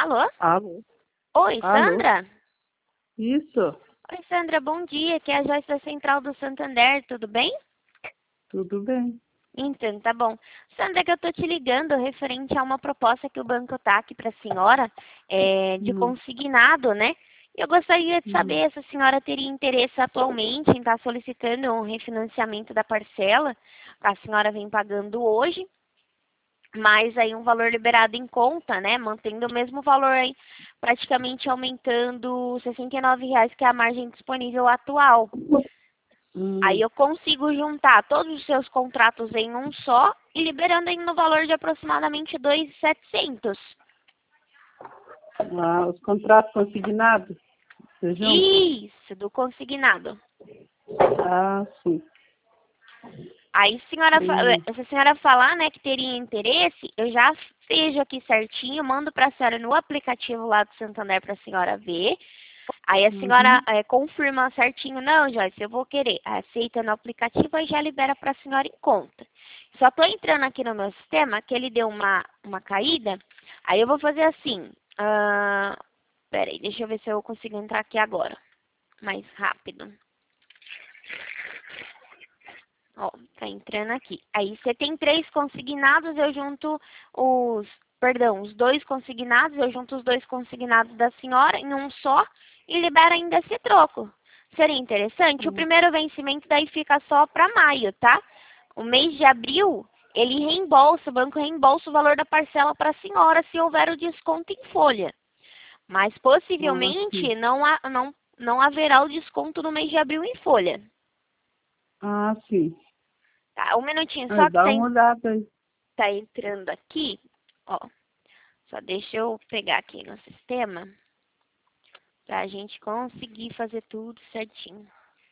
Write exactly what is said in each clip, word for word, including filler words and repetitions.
Alô? Alô? Oi, Alô? Sandra? Isso, Oi, Sandra, bom dia. Aqui é a Joyce da Central do Santander, tudo bem? tudo bem. Então, tá bom. Sandra, que eu tô te ligando referente a uma proposta que o banco tá aqui para a senhora, é, de Hum, consignado, né? Eu gostaria de hum. saber se a senhora teria interesse atualmente em estar solicitando um refinanciamento da parcela que a senhora vem pagando hoje, mas aí um valor liberado em conta, né? Mantendo o mesmo valor aí, praticamente aumentando sessenta e nove reais, que é a margem disponível atual. Aí Hum. eu consigo juntar todos os seus contratos em um só e liberando aí no valor de aproximadamente dois mil e setecentos. Ah, os contratos consignados, você junta? Isso, do consignado. Ah, sim. Aí, senhora, fa- Hum, se a senhora falar, né, que teria interesse, eu já vejo aqui certinho, mando para a senhora no aplicativo lá do Santander para a senhora ver. Aí a senhora uhum. é, confirma certinho, não, Joyce, eu vou querer. Aceita no aplicativo e já libera para a senhora em conta. Só estou entrando aqui no meu sistema, que ele deu uma, uma caída. Aí eu vou fazer assim. Ah, peraí, deixa eu ver se eu consigo entrar aqui agora. Mais rápido. Ó, tá entrando aqui. Aí você tem três consignados, eu junto os, perdão, os dois consignados, eu junto os dois consignados da senhora em um só e libero ainda esse troco. Seria interessante? O Hum. primeiro vencimento daí fica só para maio, tá? O mês de abril, ele reembolsa, o banco reembolsa o valor da parcela para a senhora se houver o desconto em folha. Mas Ah, sim. possivelmente não, há, não, não haverá o desconto no mês de abril em folha. Ah, sim. Tá? Um minutinho, Ah, só que dá tá uma olhada aí. tá entrando aqui, ó, só deixa eu pegar aqui no sistema pra gente conseguir fazer tudo certinho.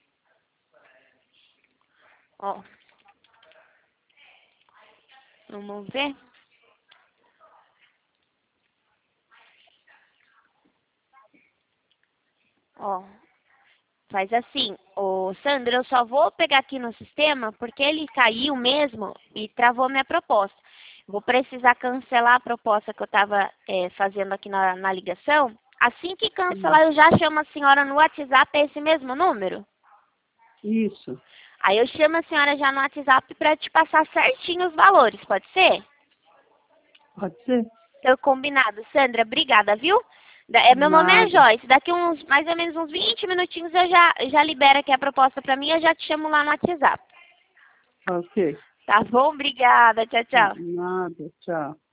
Ó, vamos ver. Ó, faz assim, ô Sandra, eu só vou pegar aqui no sistema porque ele caiu mesmo e travou minha proposta. Vou precisar cancelar a proposta que eu estava é, fazendo aqui na, na ligação. Assim que Hum. cancelar, eu já chamo a senhora no WhatsApp, é esse mesmo número? Isso, Aí eu chamo a senhora já no WhatsApp para te passar certinho os valores, pode ser? pode ser? Então, combinado. Sandra, obrigada, viu? Da- é, meu nome é Nada. Joyce. Daqui uns, mais ou menos uns vinte minutinhos eu já, já libero aqui a proposta para mim, eu já te chamo lá no WhatsApp. Ok. Tá bom? Obrigada. Tchau, tchau. Nada, tchau.